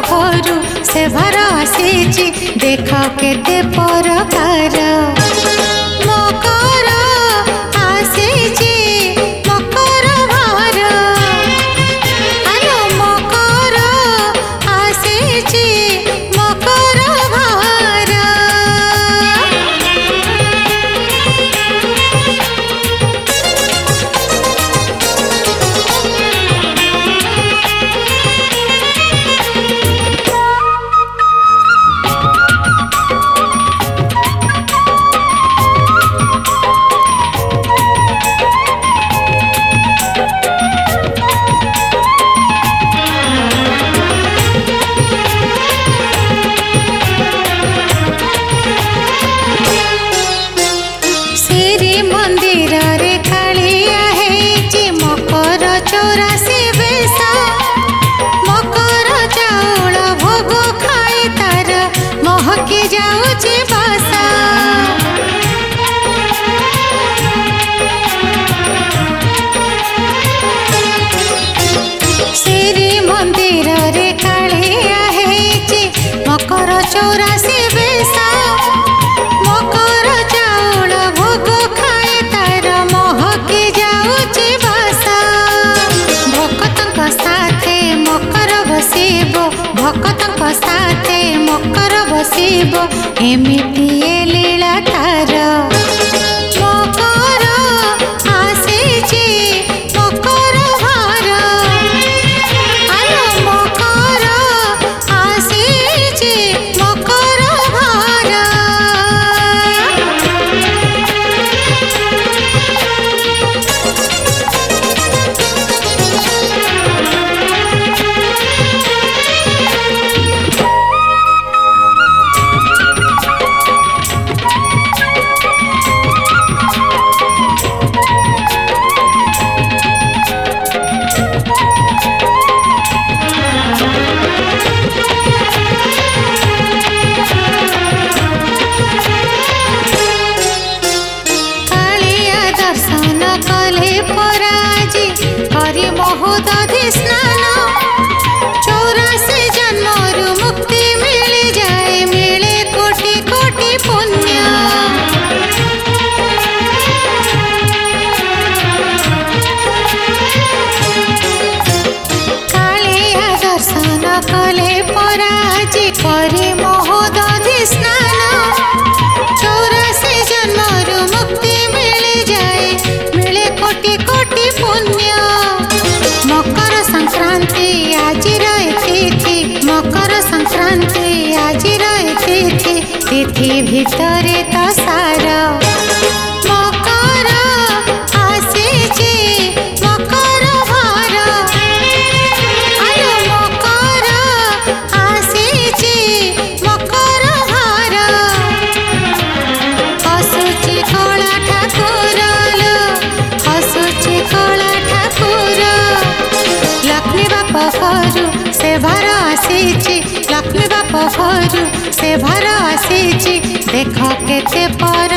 पाखरू से भर आसीची देख केते परकार मकर आसीची मकर भार आलो मकर आसीची मकर भार मकर चौरासी बेसा मकर चाउल भोग खाए तार महकी जाऊची बासा भक्तंक साथे मकर बसिबो भक्तंक साथे मकर बसिबो एमिति ए लीला तार मकर आसीची मकर भार आलो मकर आसीची मकर भार महोदधि स्नान 84 जन्मरु मुक्ति मिल जाए मिले कोटि कोटि पुण्य कालिया दर्शन कले पराजी करे महोदधि स्नान 84 जन्मरु मुक्ति मिल जाए मिले कोटि कोटि पुण्य मकर संक्रांति आज तिथि मकर संक्रांति आज तिथि तिथि भितरे तो सार मकर आसीची मकर भार आलो मकर आसीची मकर भार हसुची कला ठाकुर लो हसुची कला ठाकुर लक्ष्मी बापा घरू से भर आसीची लक्ष्मी बापा घरू से भर आसीची देख केते पर